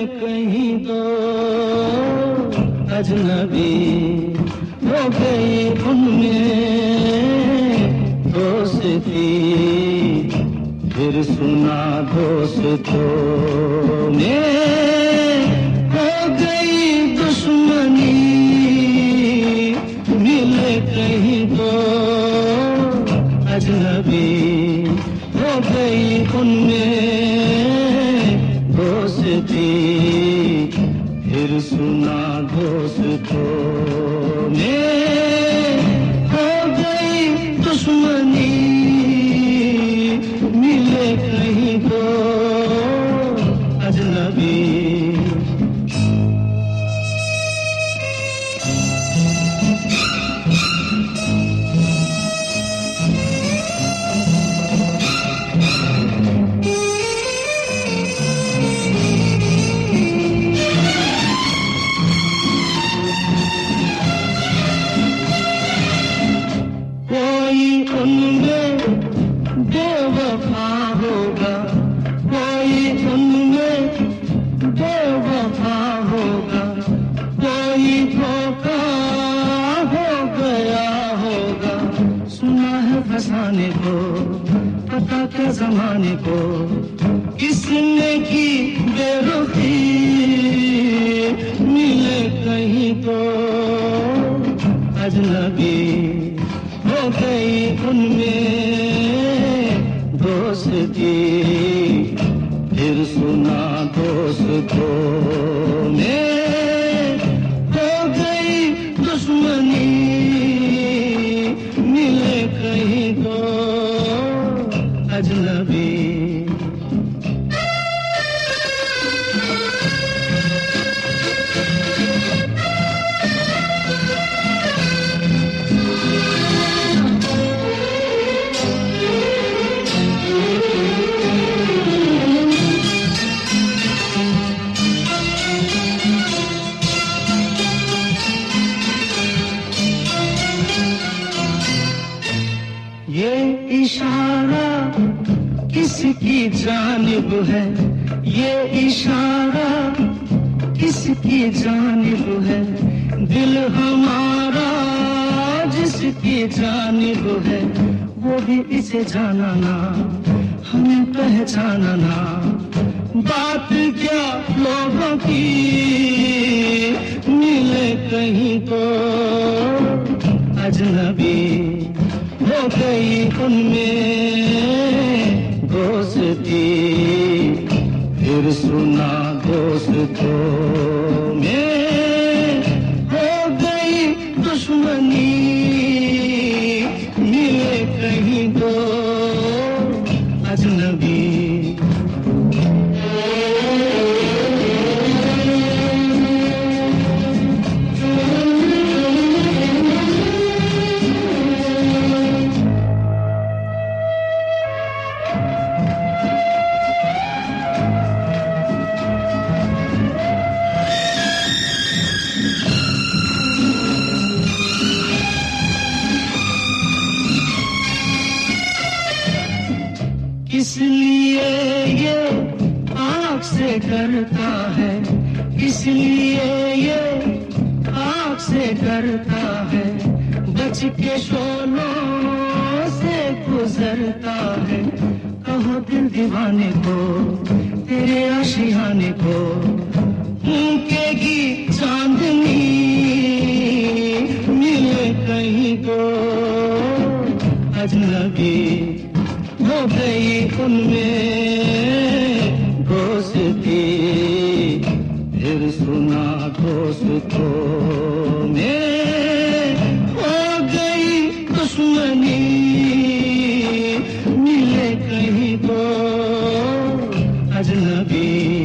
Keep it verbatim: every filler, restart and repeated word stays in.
कहीं दो अजनबी हो गई उनमें दोस्ती, फिर सुना दोस्तों में हो गई दुश्मनी, मिले कहीं दो अजनबी हो गई उनमें दोस्ती, फिर सुना दोस्तों में हो गई दुश्मनी, मिले कहीं दो अजनबी। उनमें बेवफा होगा, कोई उनमें बेवफा होगा, कोई धोखा हो गया होगा। सुना है फसाने को, पता क्या जमाने को, किसने की बेरुखी, मिले कहीं तो अजनबी हो गई उनमें दोस्ती, फिर सुना दोस्तों में हो गई दुश्मनी, मिले कहीं तो अजनबी। ये इशारा किसकी जानिब है, ये इशारा किसकी जानिब है, दिल हमारा जिसकी जानिब है, वो भी इसे जाना ना, हमें पहचाना ना। बात क्या लोगों की, मिले कहीं तो अजनबी हो गई उनमें दोस्ती, फिर सुना दोस्तों में हो गई दुश्मनी, मिले कहीं तो अजनबी। इसलिए ये आँख से करता है, इसलिए ये आँख से करता है, बच के शोलों से गुजरता है। कहो दिल दीवाने को, तेरे आशियाने को, फूंकेगी चांदनी, मिले कहीं तो अजनबी हो गई उनमें दोस्ती, फिर सुना दोस्तों में हो गई दुश्मनी, मिले कहीं तो अजनबी।